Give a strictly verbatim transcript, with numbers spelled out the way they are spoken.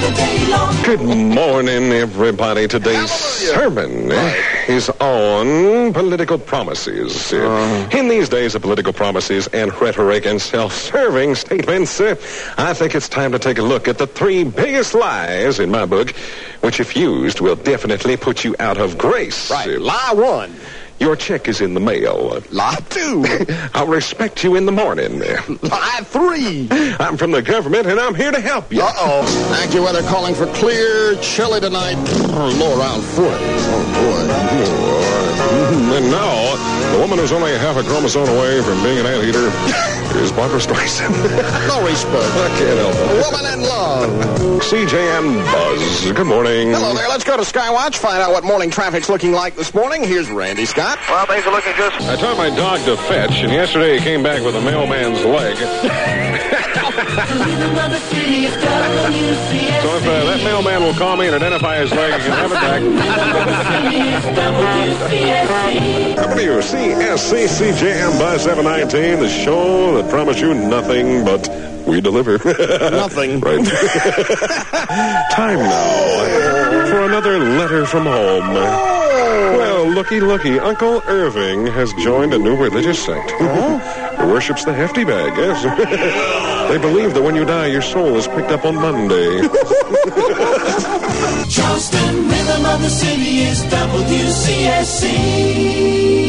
the day long. Good morning, everybody. Today's sermon is on political promises. Uh, in these days of political promises and rhetoric and self-serving statements, uh, I think it's time to take a look at the three biggest lies in my book, which, if used, will definitely put you out of grace. Right. Lie one. Your check is in the mail. Lie two. I'll respect you in the morning. Lie three. I'm from the government, and I'm here to help you. Uh-oh. AccuWeather calling for clear, chilly tonight. Low around forty. Oh, boy. And now, the woman who's only half a chromosome away from being an anteater is Barbara Streisand. No respect. I can't help it. A woman in love. C J and Buzz. Good morning. Hello there. Let's go to Skywatch, find out what morning traffic's looking like this morning. Here's Randy Scott. Well, things are looking good. I taught my dog to fetch, and yesterday he came back with a mailman's leg. So if uh, that mailman will call me and identify his leg, you can have it back. W C S C C J M Buzz seven nineteen, the show that promised you nothing but we deliver. Nothing. Right. Time now for another letter from home. Well, looky, looky. Uncle Irving has joined a new religious sect. He worships the hefty bag, yes. They believe that when you die, your soul is picked up on Monday. Charleston, rhythm of the city is W C S C.